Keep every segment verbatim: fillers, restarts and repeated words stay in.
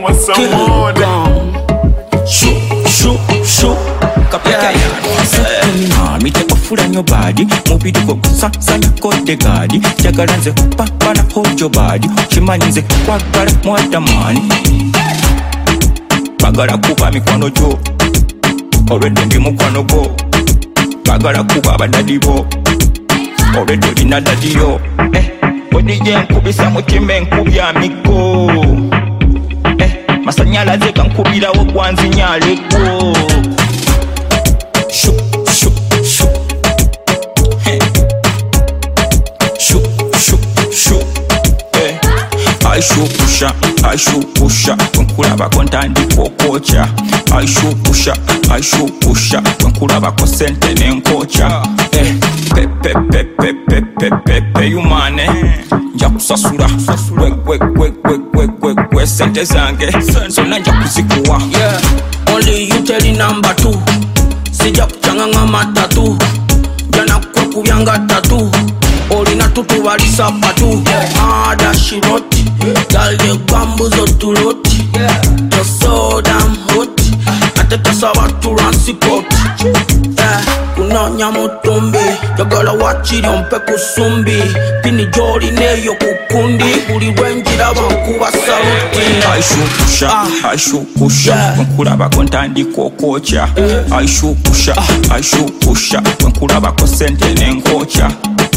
want some more. Shoot, shoot, shoot. Kapeka ya me take a foot on your body. Move it go sa sa ya kote gadi. Jagaranze pa pa na hold your body. Chimanyize kwa kwa more the money. Bagara kuba mikono jo. Already ndi mukwano go. Bagara kuba badadi bo. Already dina dadi yo. Eh, body jam kubisa mutimbe nkubya miko. Eh, masanyalaze kankubira wo kwanzi nyaleko. Shoot, shoot, shoot. Hey. Shoot, shoot, shoot. Hey. I shoot pusha, I shoot pusha. When kulaba kontandi kokocha. I shoot pusha, I shoot pusha. When kulaba kosente nenkocha. Hey. Pepe, pepe, pepe, pepe, pepe, you man eh. Jakusasura, we, we, we, we, we, we, we, sente zange. So na jakusikuwa. Yeah, only you tell the number two. Sija kuchanganga matatu. Jana kwa kubyanga tatu. Olina tutu walisa patu. Mada shiroti. Galye gambuzo turoti. You're so damn hot. Ateta sabatu ransi koti. Kuna nyamutumbi. Jagala wachiri ompe kusumbi. Pini jori neyo kukundi. Uli wenjira wankuwa saluti. I shoot pusha, I shoot pusha. When kulaba kontandi kokocha. I shoot pusha, I shoot pusha. When kulaba kosente nenkocha.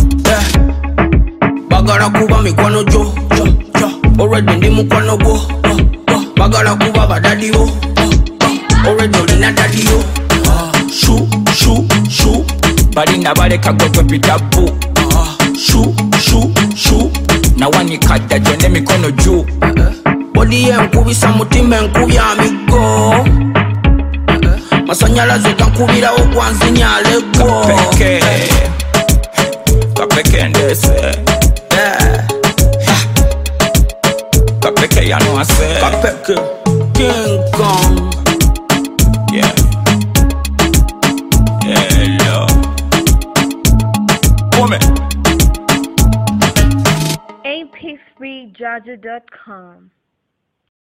Bagara kuba mikwano jo. Already ndi mukwano go. Bagara kuba badadi yo. Already olina dadi yo. Shoot, shoot, shoot. Bali nabaleka gwe pitabu. Shoot, shoot, shoot. Na wani kada jone mikono juu. Body enkubisa mutimbe nkubya migo. Masanyalaze kankubira wo kwanzi nyaleko. Kapeke Kapeke ndese Kapeke ya no ase Kapeke King Kong. Yeah. Hello. Come A P free Jaja dot com